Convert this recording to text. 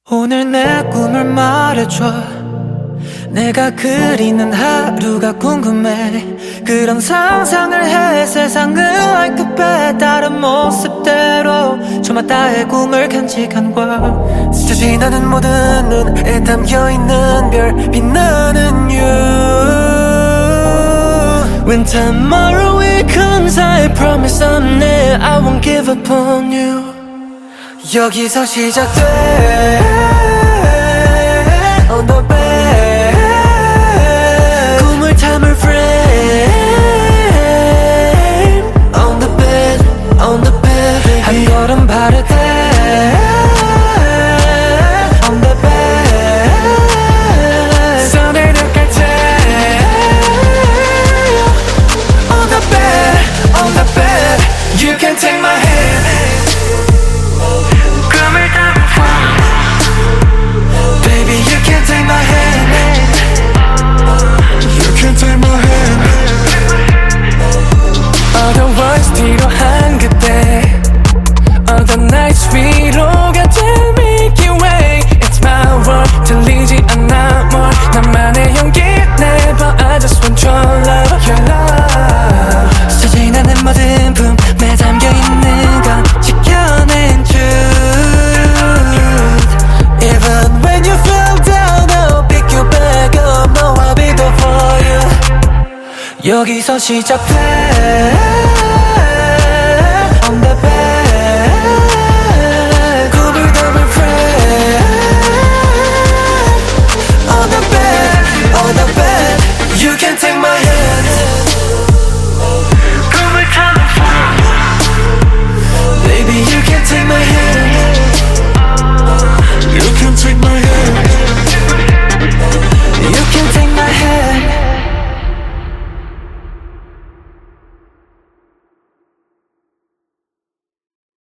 오늘 내 꿈을 말해줘. 내가 그리는 하루가 궁금해. 그런 상상을 해. 세상을 like a bed. 다른 모습대로 저마다의 꿈을 간직한 걸. 스쳐 지나는 모든 눈에 담겨있는 별 빛나는 you. When tomorrow will comes I promise I'm there. I won't give up on you. 여기서 시작돼. On the bed 꿈을 담을 frame. On the bed, on the bed 한 걸음 바르게. On the bed 손을 느낄 때. On the bed, on the bed You can take my hand. Baby, you can take my hand. You can take my hand. Otherwise 필요한 그때. Other nights 위로가 될 Milky Way. It's my world. 들리지 않아 more. 나만의 연기 Never I just want your love. Your love. 스쳐 지나는 모든 품에 담겨있는 건 지켜낸 truth. Even when you fell down I'll pick you back up. No, I'll be there for you. 여기서 시작돼.